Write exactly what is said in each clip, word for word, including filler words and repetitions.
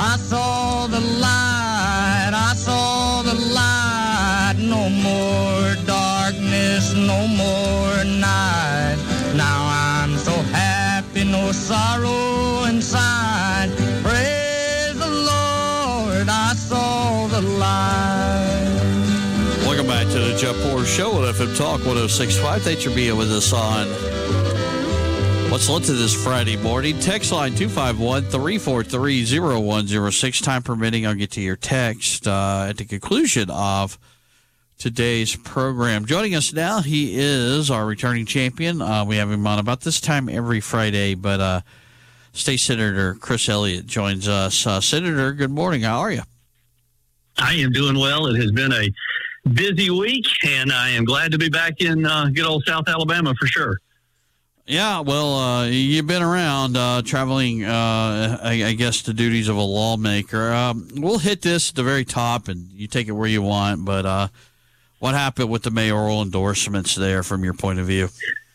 I saw the light, I saw the light. No more darkness, no more night. Now I'm so happy, no sorrow inside. Praise the Lord, I saw the light. Welcome back to the Jeff Porter Show on F M Talk one oh six point five. Thanks for being with us on What's Lit to this Friday morning. Text line two five one, three four three, zero one zero six. Time permitting, I'll get to your text uh, at the conclusion of today's program. Joining us now, he is our returning champion. Uh, we have him on about this time every Friday, but uh, State Senator Chris Elliott joins us. Uh, Senator, good morning. How are you? I am doing well. It has been a busy week, and I am glad to be back in uh, good old South Alabama for sure. Yeah, well, uh, you've been around uh, traveling, uh, I, I guess, the duties of a lawmaker. Um, we'll hit this at the very top, and you take it where you want, but uh, what happened with the mayoral endorsements there from your point of view?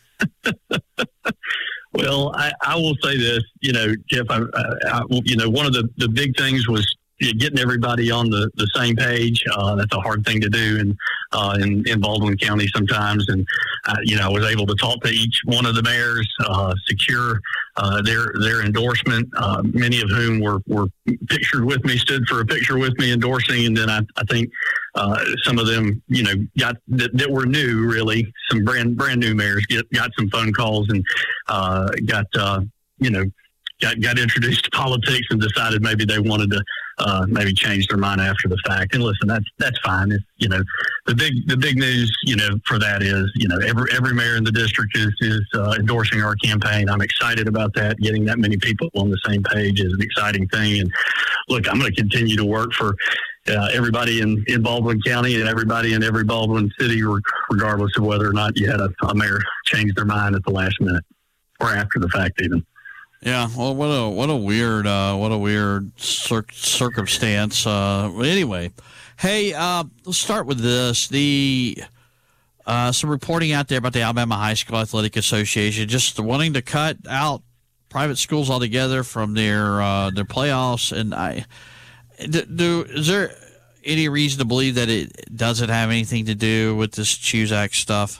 Well, I, I will say this, you know, Jeff, I, I, you know, one of the, the big things was getting everybody on the, the same page. Uh, that's a hard thing to do in, uh, in, in Baldwin County sometimes. And, uh, you know, I was able to talk to each one of the mayors, uh, secure uh, their their endorsement, uh, many of whom were, were pictured with me, stood for a picture with me endorsing. And then I, I think uh, some of them, you know, got that, that were new, really, some brand brand new mayors get, got some phone calls and uh, got, uh, you know, got, got introduced to politics and decided maybe they wanted to Uh, maybe change their mind after the fact. And listen, that's that's fine. It's, you know, the big the big news, you know, for that is, you know, every every mayor in the district is is uh, endorsing our campaign. I'm excited about that. Getting that many people on the same page is an exciting thing. And look, I'm going to continue to work for uh, everybody in, in Baldwin County and everybody in every Baldwin city, regardless of whether or not you had a, a mayor change their mind at the last minute or after the fact, even. Yeah, well, what a what a weird uh, what a weird cir- circumstance. Uh, anyway, hey, uh, let's start with this. The uh, some reporting out there about the Alabama High School Athletic Association just wanting to cut out private schools altogether from their uh, their playoffs. And I do is there any reason to believe that it doesn't have anything to do with this Choose Act stuff?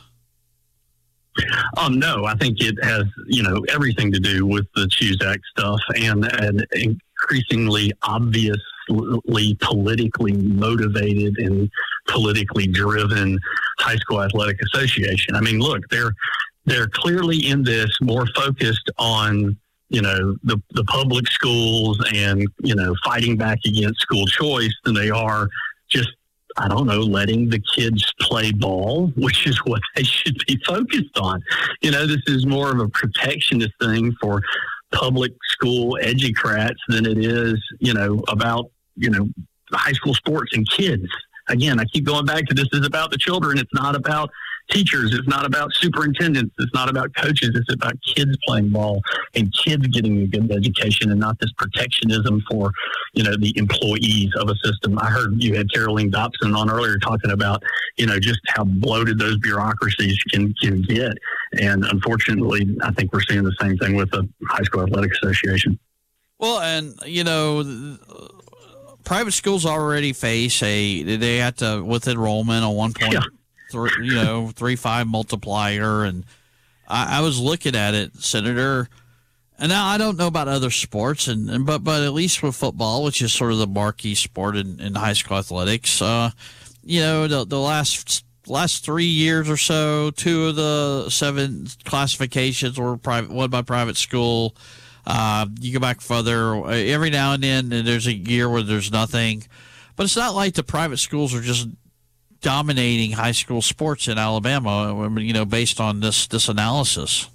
Um, no, I think it has, you know, everything to do with the Choose Act stuff and an increasingly obviously politically motivated and politically driven high school athletic association. I mean, look, they're they're clearly in this more focused on, you know, the, the public schools and, you know, fighting back against school choice than they are just, I don't know, letting the kids play ball, which is what they should be focused on. You know, this is more of a protectionist thing for public school educrats than it is, you know, about, you know, high school sports and kids. Again, I keep going back to this is about the children. It's not about teachers. It's not about superintendents. It's not about coaches. It's about kids playing ball and kids getting a good education and not this protectionism for, you know, the employees of a system. I heard you had Caroline Dobson on earlier talking about, you know, just how bloated those bureaucracies can, can get. And unfortunately, I think we're seeing the same thing with the High School Athletic Association. Well, and, you know, private schools already face a, they have to, with enrollment, a one point, yeah. three, you know, three, five multiplier. And I, I was looking at it, Senator, and now I don't know about other sports, and, and but, but at least with football, which is sort of the marquee sport in, in high school athletics, uh, you know, the, the last, last three years or so, two of the seven classifications were private, one by private school. Uh, you go back further, every now and then there's a year where there's nothing, but it's not like the private schools are just dominating high school sports in Alabama, you know, based on this, this analysis.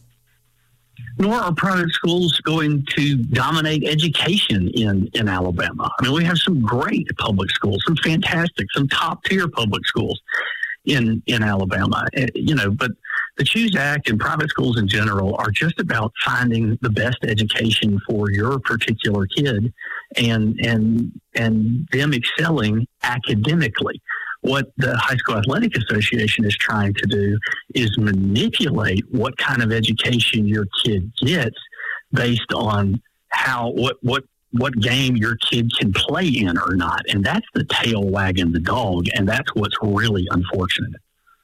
Nor are private schools going to dominate education in, in Alabama. I mean, we have some great public schools, some fantastic, some top tier public schools in, in Alabama, you know, but the Choose Act and private schools in general are just about finding the best education for your particular kid and and and them excelling academically. What the High School Athletic Association is trying to do is manipulate what kind of education your kid gets based on how what what what game your kid can play in or not. And that's the tail wagging the dog. And that's what's really unfortunate.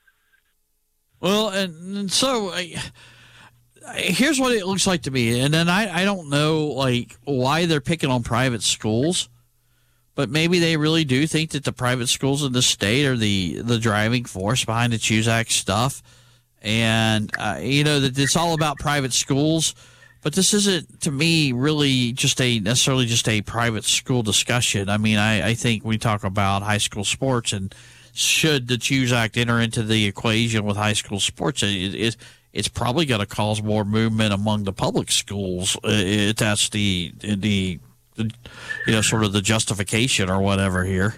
Well, and, and so uh, here's what it looks like to me. And then I, I don't know, like, why they're picking on private schools, but maybe they really do think that the private schools in the state are the, the driving force behind the CHOOSE Act stuff. And, uh, you know, that it's all about private schools. But this isn't, to me, really just a necessarily just a private school discussion. I mean, I, I think we talk about high school sports, and should the CHOOSE Act enter into the equation with high school sports, it, it, it's probably going to cause more movement among the public schools. It, that's the, the, the, you know, sort of the justification or whatever here.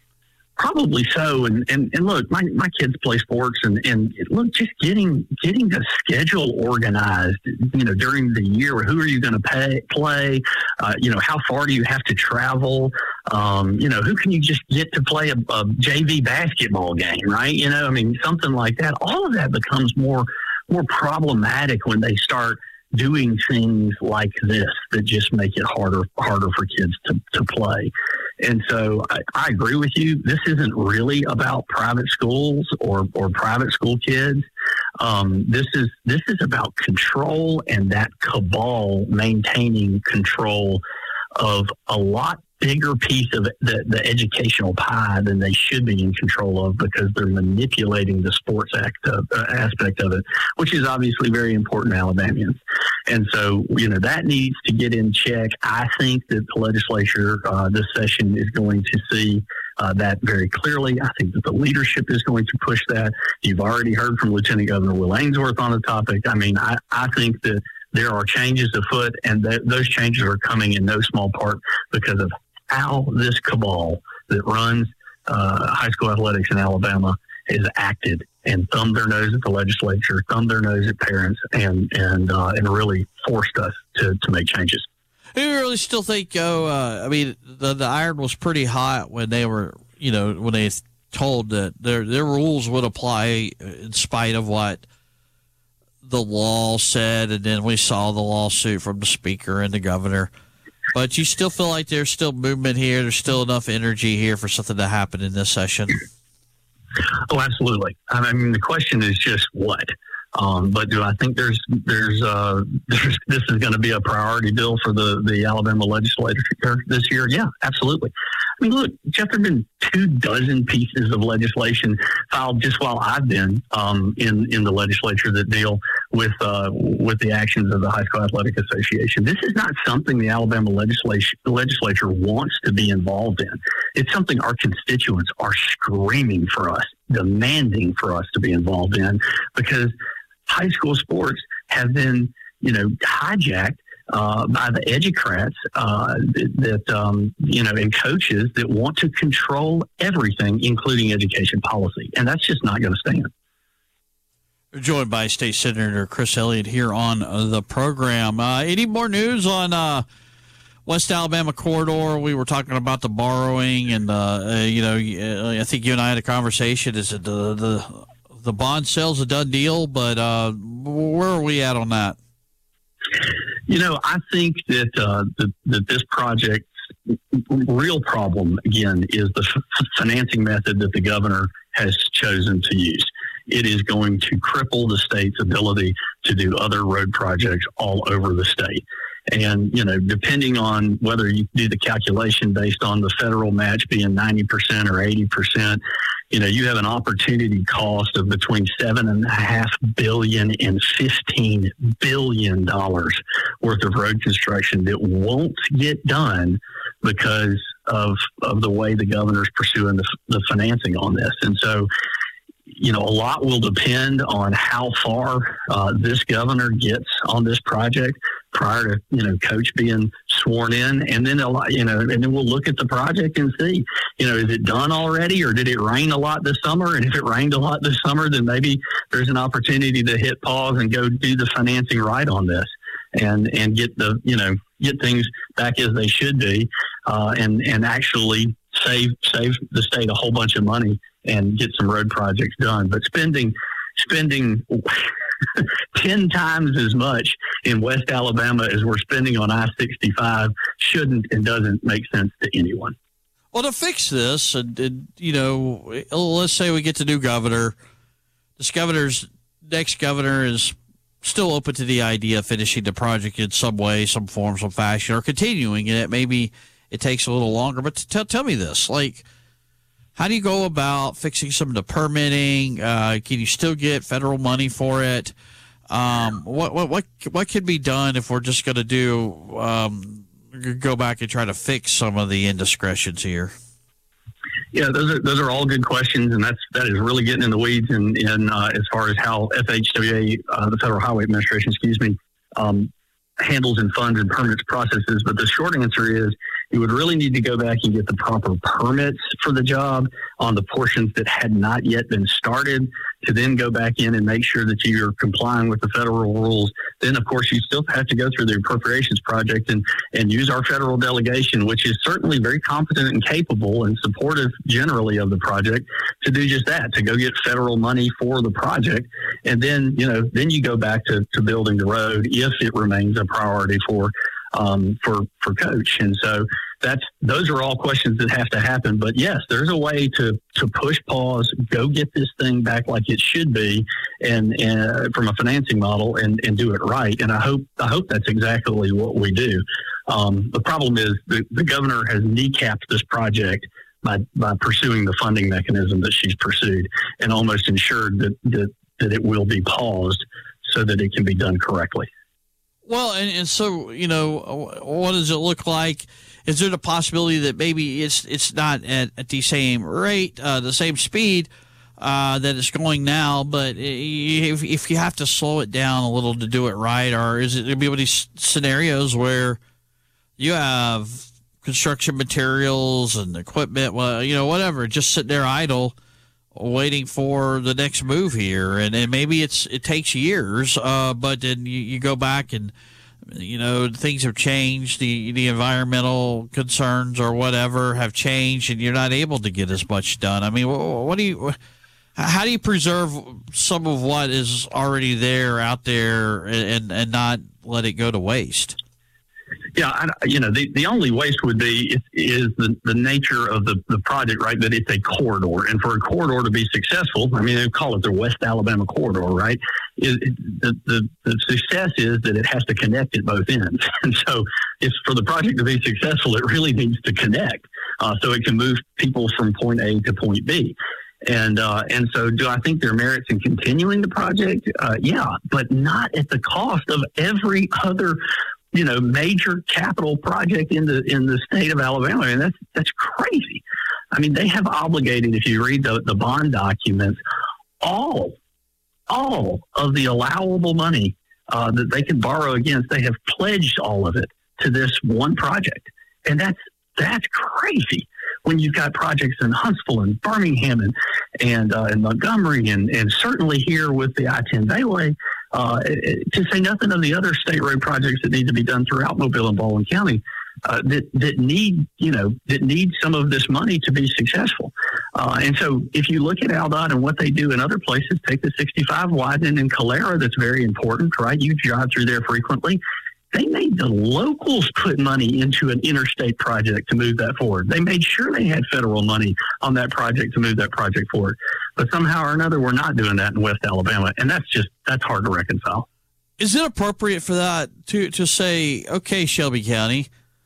Probably so. And, and, and look, my, my kids play sports, and, and look, just getting, getting the schedule organized, you know, during the year, who are you going to pay, play? Uh, you know, how far do you have to travel? Um, you know, who can you just get to play a, a J V basketball game, right? You know, I mean, something like that. All of that becomes more, more problematic when they start doing things like this that just make it harder, harder for kids to, to play. And so I, I agree with you. This isn't really about private schools or, or private school kids. Um, this is this is about control, and that cabal maintaining control of a lot bigger piece of the, the educational pie than they should be in control of, because they're manipulating the sports act of, uh, aspect of it, which is obviously very important to Alabamians. And so, you know, that needs to get in check. I think that the legislature uh, this session is going to see uh, that very clearly. I think that the leadership is going to push that. You've already heard from Lieutenant Governor Will Ainsworth on the topic. I mean, I, I think that there are changes afoot, and th- those changes are coming in no small part because of how this cabal that runs uh, high school athletics in Alabama has acted and thumbed their nose at the legislature, thumbed their nose at parents, and and uh, and really forced us to, to make changes. Do you really still think, oh, uh, I mean, the, the iron was pretty hot when they were, you know, when they told that their their rules would apply in spite of what the law said, and then we saw the lawsuit from the speaker and the governor. But you still feel like there's still movement here, there's still enough energy here for something to happen in this session? Oh, absolutely. I mean, the question is just what. Um, but do I think there's there's, uh, there's this is going to be a priority bill for the, the Alabama legislature this year? Yeah, absolutely. I mean, look, Jeff, there have been two dozen pieces of legislation filed just while I've been um, in in the legislature that deal with uh, with the actions of the High School Athletic Association. This is not something the Alabama legislature legislature wants to be involved in. It's something our constituents are screaming for us, demanding for us to be involved in, because high school sports have been, you know, hijacked uh, by the educrats uh, that, that um, you know, and coaches that want to control everything, including education policy. And that's just not going to stand. We're joined by State Senator Chris Elliott here on uh, the program. Uh, any more news on uh, West Alabama corridor? We were talking about the borrowing, and, uh, uh, you know, I think you and I had a conversation. Is it the the The bond sale's a done deal, but uh, where are we at on that? You know, I think that uh, that, that this project's real problem, again, is the f- financing method that the governor has chosen to use. It is going to cripple the state's ability to do other road projects all over the state. And, you know, depending on whether you do the calculation based on the federal match being ninety percent or eighty percent, you know, you have an opportunity cost of between seven and a half billion and fifteen billion dollars worth of road construction that won't get done because of, of the way the governor's pursuing the, the financing on this. And so, you know, a lot will depend on how far uh, this governor gets on this project prior to, you know, Coach being sworn in. And then, a lot, you know, and then we'll look at the project and see, you know, is it done already, or did it rain a lot this summer? And if it rained a lot this summer, then maybe there's an opportunity to hit pause and go do the financing right on this and, and get the, you know, get things back as they should be uh, and, and actually save, save the state a whole bunch of money and get some road projects done. But spending, spending ten times as much in West Alabama as we're spending on I sixty-five shouldn't and doesn't make sense to anyone. Well, to fix this, and, and you know, let's say we get the new governor. This governor's next governor is still open to the idea of finishing the project in some way, some form, some fashion, or continuing it. Maybe it takes a little longer. But tell tell me this, like, how do you go about fixing some of the permitting? Uh, can you still get federal money for it? Um, what what what what can be done if we're just going to do um, go back and try to fix some of the indiscretions here? Yeah, those are those are all good questions, and that's that is really getting in the weeds in, in uh, as far as how F H W A, uh, the Federal Highway Administration, excuse me, um, handles and funds and permits processes. But the short answer is you would really need to go back and get the proper permits for the job on the portions that had not yet been started, to then go back in and make sure that you're complying with the federal rules. Then, of course, you still have to go through the appropriations project and, and use our federal delegation, which is certainly very competent and capable and supportive generally of the project, to do just that, to go get federal money for the project. And then, you know, then you go back to, to building the road if it remains a priority for um, for for Coach. And so that's those are all questions that have to happen. But yes, there's a way to to push pause, go get this thing back like it should be, and, and from a financing model, and, and do it right. And I hope I hope that's exactly what we do. Um, the problem is the, the governor has kneecapped this project by by pursuing the funding mechanism that she's pursued, and almost ensured that that, that it will be paused so that it can be done correctly. Well, and, and so, you know, what does it look like? Is there the possibility that maybe it's it's not at, at the same rate, uh, the same speed uh, that it's going now, but if, if you have to slow it down a little to do it right, or is it going to be one of these scenarios where you have construction materials and equipment, well, you know, whatever, just sitting there idle, waiting for the next move here, and, and maybe it's it takes years, uh, but then you, you go back and, you know, things have changed, the the environmental concerns or whatever have changed, and you're not able to get as much done. I mean, what, what do you, how do you preserve some of what is already there out there and and not let it go to waste? Yeah, I, you know, the, the only waste would be is, is the, the nature of the, the project, right, that it's a corridor. And for a corridor to be successful, I mean, they call it the West Alabama corridor, right? It, the, the, the success is that it has to connect at both ends. And so if for the project to be successful, it really needs to connect uh, so it can move people from point A to point B. And uh, and so do I think there are merits in continuing the project? Uh, yeah, but not at the cost of every other, you know, major capital project in the in the state of Alabama. I mean, that's that's crazy. I mean, they have obligated, if you read the, the bond documents, all all of the allowable money uh, that they can borrow against. They have pledged all of it to this one project, and that's that's crazy. When you've got projects in Huntsville and Birmingham and and, uh, and Montgomery and, and certainly here with the I ten Bayway. Uh, to say nothing of the other state road projects that need to be done throughout Mobile and Baldwin County, uh, that that need you know that need some of this money to be successful. Uh, and so, if you look at AlDOT and what they do in other places, take the sixty-five widening in Calera, that's very important, right? You drive through there frequently. They made the locals put money into an interstate project to move that forward. They made sure they had federal money on that project to move that project forward. But somehow or another, we're not doing that in West Alabama. And that's just, that's hard to reconcile. Is it appropriate for that to, to say, okay, Shelby County,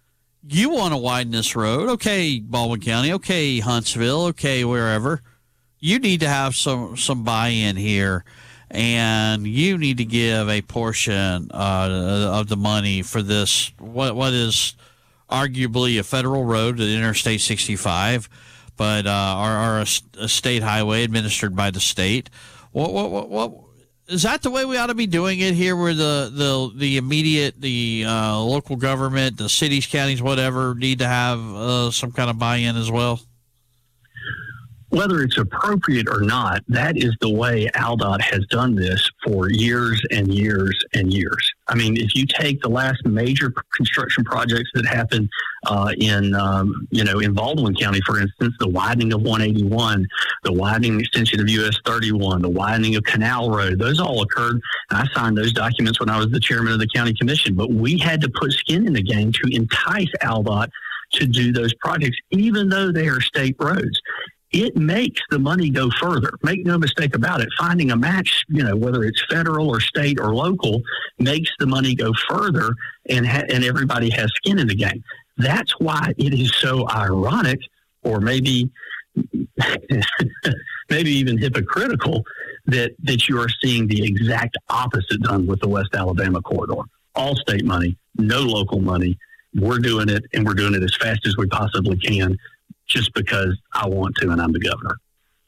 you want to widen this road. Okay, Baldwin County. Okay, Huntsville. Okay, wherever. You need to have some, some buy-in here. And you need to give a portion uh, of the money for this, what what is arguably a federal road, the Interstate sixty-five, but uh, are, are a, a state highway administered by the state. What, what what what is that the way we ought to be doing it here, where the the the immediate, the uh, local government, the cities, counties, whatever, need to have uh, some kind of buy-in as well? Whether it's appropriate or not, that is the way AlDOT has done this for years and years and years. I mean, if you take the last major construction projects that happened uh, in, um, you know, in Baldwin County, for instance, the widening of one eighty-one, the widening extension of U S thirty-one, the widening of Canal Road, those all occurred. I signed those documents when I was the chairman of the county commission, but we had to put skin in the game to entice AlDOT to do those projects, even though they are state roads. It makes the money go further. Make no mistake about it. Finding a match, you know, whether it's federal or state or local, makes the money go further, and ha- and everybody has skin in the game. That's why it is so ironic, or maybe maybe even hypocritical, that that you are seeing the exact opposite done with the West Alabama corridor. All state money, no local money. We're doing it, and we're doing it as fast as we possibly can, just because I want to and I'm the governor.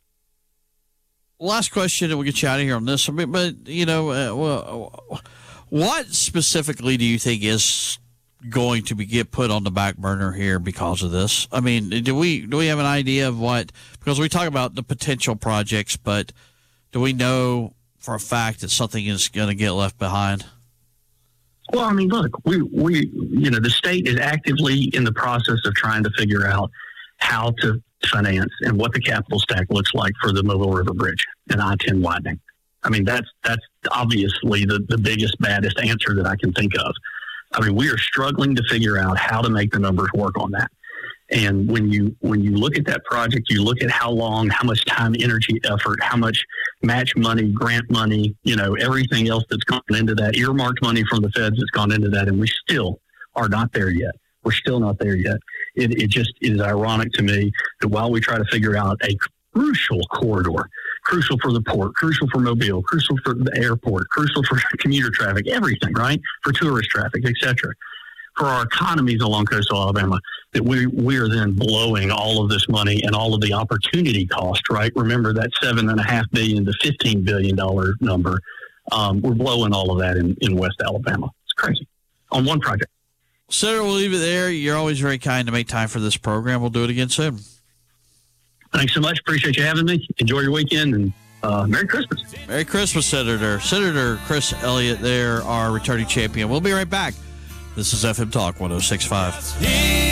Last question, and we'll get you out of here on this. I mean, but, you know, uh, well, what specifically do you think is going to be get put on the back burner here because of this? I mean, do we do we have an idea of what, because we talk about the potential projects, but do we know for a fact that something is going to get left behind? Well, I mean, look, we, we, you know, the state is actively in the process of trying to figure out how to finance and what the capital stack looks like for the Mobile River Bridge and I ten widening. I mean, that's that's obviously the, the biggest, baddest answer that I can think of. I mean, we are struggling to figure out how to make the numbers work on that. And when you when you look at that project, you look at how long, how much time, energy, effort, how much match money, grant money, you know, everything else that's gone into that, earmarked money from the feds that's gone into that, and we still are not there yet. We're still not there yet. It, it just is ironic to me that while we try to figure out a crucial corridor, crucial for the port, crucial for Mobile, crucial for the airport, crucial for commuter traffic, everything, right? For tourist traffic, et cetera, for our economies along coastal Alabama, that we, we are then blowing all of this money and all of the opportunity cost, right? Remember that seven and a half billion to fifteen billion dollars number. Um, we're blowing all of that in, in West Alabama. It's crazy on one project. Senator, we'll leave it there. You're always very kind to make time for this program. We'll do it again soon. Thanks so much. Appreciate you having me. Enjoy your weekend, and uh, Merry Christmas. Merry Christmas, Senator. Senator Chris Elliott there, our returning champion. We'll be right back. This is F M Talk one oh six point five.